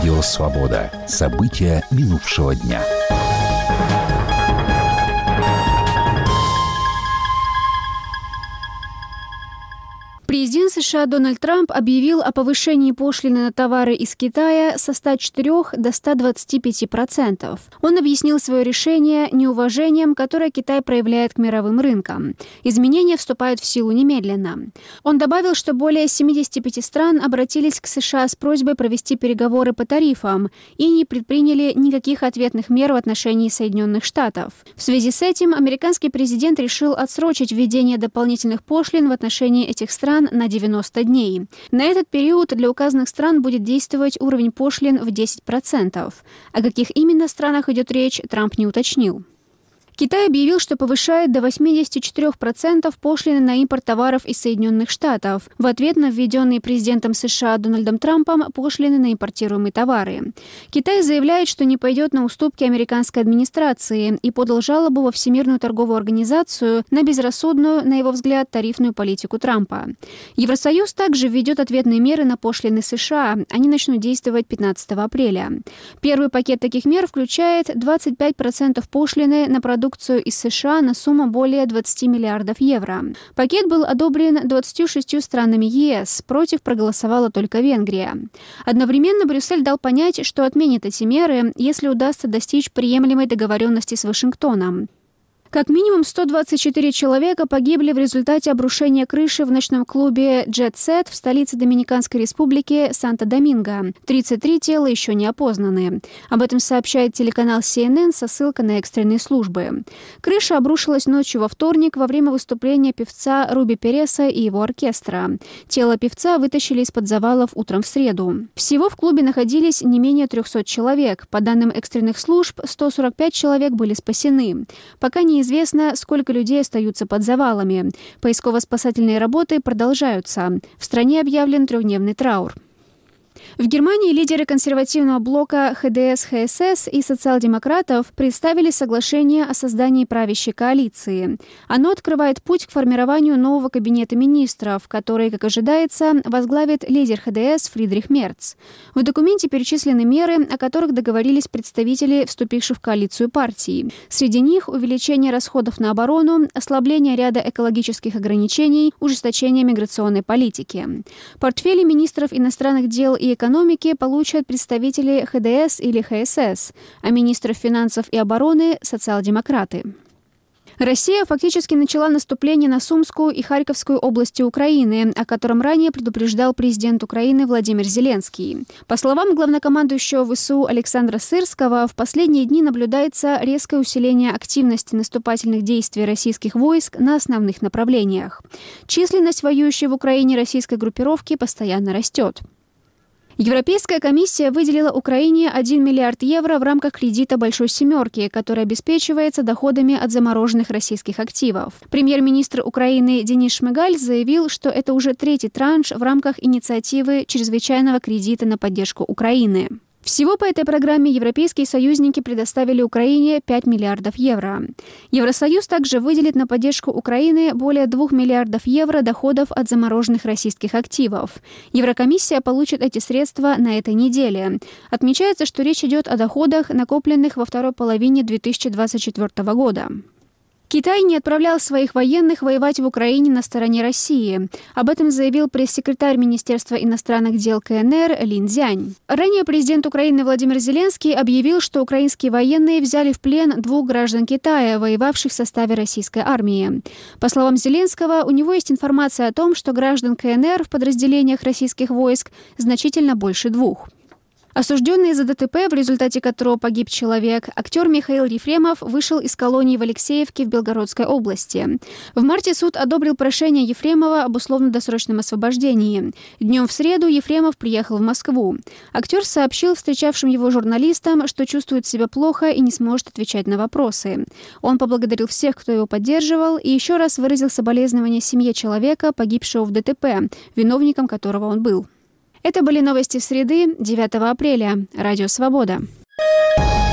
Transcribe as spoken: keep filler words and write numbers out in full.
Радио «Свобода». События минувшего дня. Президент США Дональд Трамп объявил о повышении пошлины на товары из Китая со ста четырёх до ста двадцати пяти процентов. Он объяснил свое решение неуважением, которое Китай проявляет к мировым рынкам. Изменения вступают в силу немедленно. Он добавил, что более семидесяти пяти стран обратились к США с просьбой провести переговоры по тарифам и не предприняли никаких ответных мер в отношении Соединенных Штатов. В связи с этим американский президент решил отсрочить введение дополнительных пошлин в отношении этих стран на девяносто дней. На этот период для указанных стран будет действовать уровень пошлин в десять процентов. О каких именно странах идет речь, Трамп не уточнил. Китай объявил, что повышает до восьмидесяти четырёх процентов пошлины на импорт товаров из Соединенных Штатов в ответ на введенные президентом США Дональдом Трампом пошлины на импортируемые товары. Китай заявляет, что не пойдет на уступки американской администрации и подал жалобу во Всемирную торговую организацию на безрассудную, на его взгляд, тарифную политику Трампа. Евросоюз также введет ответные меры на пошлины США. Они начнут действовать пятнадцатого апреля. Первый пакет таких мер включает двадцать пять процентов пошлины на продукты из США на сумму более двадцати миллиардов евро. Пакет был одобрен двадцатью шестью странами ЕС, против проголосовала только Венгрия. Одновременно Брюссель дал понять, что отменит эти меры, если удастся достичь приемлемой договоренности с Вашингтоном. Как минимум сто двадцать четыре человека погибли в результате обрушения крыши в ночном клубе Jet Set в столице Доминиканской республики Санто-Доминго. тридцать три тела еще не опознаны. Об этом сообщает телеканал си эн эн со ссылкой на экстренные службы. Крыша обрушилась ночью во вторник во время выступления певца Руби Переса и его оркестра. Тело певца вытащили из-под завалов утром в среду. Всего в клубе находились не менее трехсот человек. По данным экстренных служб, сто сорок пять человек были спасены. Пока не Неизвестно, сколько людей остаются под завалами. Поисково-спасательные работы продолжаются. В стране объявлен трехдневный траур. В Германии лидеры консервативного блока ха дэ эс ха эс эс и социал-демократов представили соглашение о создании правящей коалиции. Оно открывает путь к формированию нового кабинета министров, который, как ожидается, возглавит лидер ха дэ эс Фридрих Мерц. В документе перечислены меры, о которых договорились представители вступивших в коалицию партий. Среди них увеличение расходов на оборону, ослабление ряда экологических ограничений, ужесточение миграционной политики. Портфели министров иностранных дел и экономики экономики получат представители ха дэ эс или ха эс эс, а министров финансов и обороны – социал-демократы. Россия фактически начала наступление на Сумскую и Харьковскую области Украины, о котором ранее предупреждал президент Украины Владимир Зеленский. По словам главнокомандующего вэ эс у Александра Сырского, в последние дни наблюдается резкое усиление активности наступательных действий российских войск на основных направлениях. Численность воюющей в Украине российской группировки постоянно растет. Европейская комиссия выделила Украине один миллиард евро в рамках кредита «Большой семерки», который обеспечивается доходами от замороженных российских активов. Премьер-министр Украины Денис Шмыгаль заявил, что это уже третий транш в рамках инициативы чрезвычайного кредита на поддержку Украины. Всего по этой программе европейские союзники предоставили Украине пять миллиардов евро. Евросоюз также выделит на поддержку Украины более двух миллиардов евро доходов от замороженных российских активов. Еврокомиссия получит эти средства на этой неделе. Отмечается, что речь идет о доходах, накопленных во второй половине две тысячи двадцать четвёртого года. Китай не отправлял своих военных воевать в Украине на стороне России. Об этом заявил пресс-секретарь Министерства иностранных дел ка эн эр Лин Цзянь. Ранее президент Украины Владимир Зеленский объявил, что украинские военные взяли в плен двух граждан Китая, воевавших в составе российской армии. По словам Зеленского, у него есть информация о том, что граждан ка эн эр в подразделениях российских войск значительно больше двух. Осужденный за дэ тэ пэ, в результате которого погиб человек, актер Михаил Ефремов вышел из колонии в Алексеевке в Белгородской области. В марте суд одобрил прошение Ефремова об условно-досрочном освобождении. Днем в среду Ефремов приехал в Москву. Актер сообщил встречавшим его журналистам, что чувствует себя плохо и не сможет отвечать на вопросы. Он поблагодарил всех, кто его поддерживал, и еще раз выразил соболезнования семье человека, погибшего в дэ тэ пэ, виновником которого он был. Это были новости среды, девятого апреля. Радио «Свобода».